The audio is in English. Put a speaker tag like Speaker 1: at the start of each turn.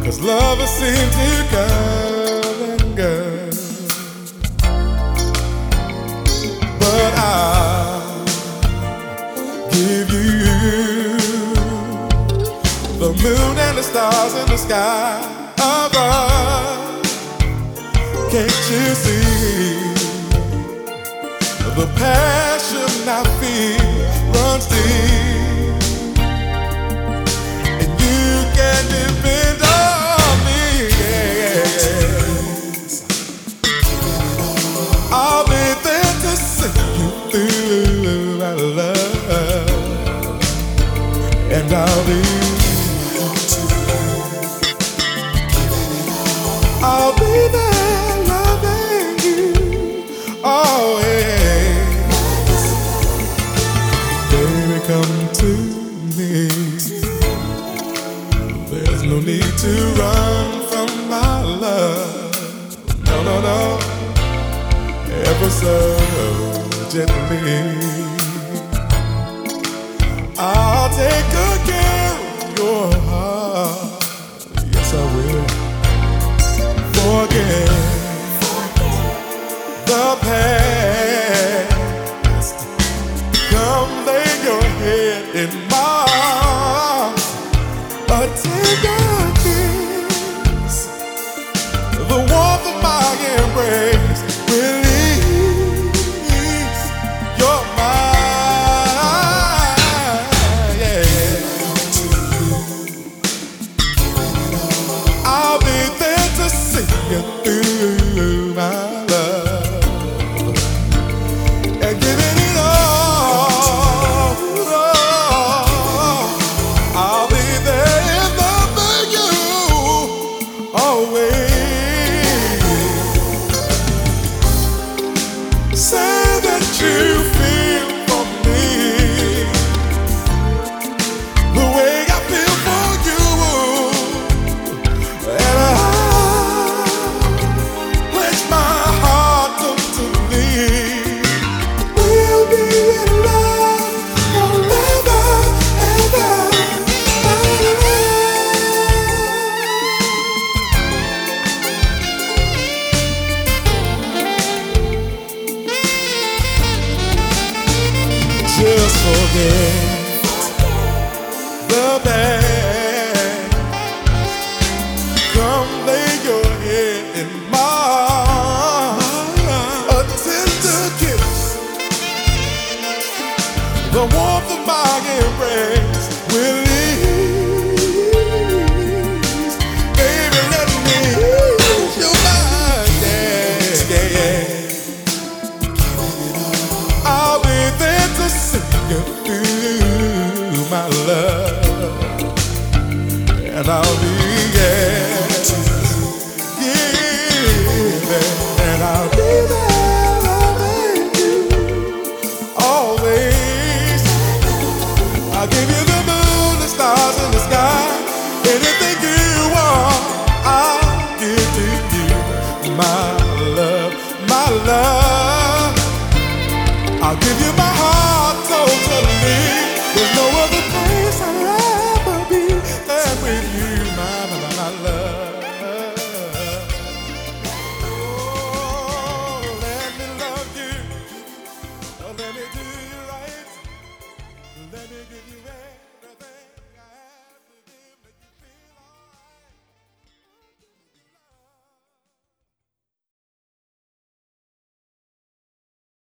Speaker 1: Lovers seem to come and go, but I'll give you the moon and the stars in the sky above. Can't you see the passion I feel runs deep, and you can depend on I'll be there to see you through my love, and I'll be there loving you always. Baby, come to me. There's no need to run from my love. No, no, no. Ever so gently, I'll take good care of your heart. Yes, I will. Forget the past. Come lay your head in my arms. A tender kiss, the warmth of my embrace.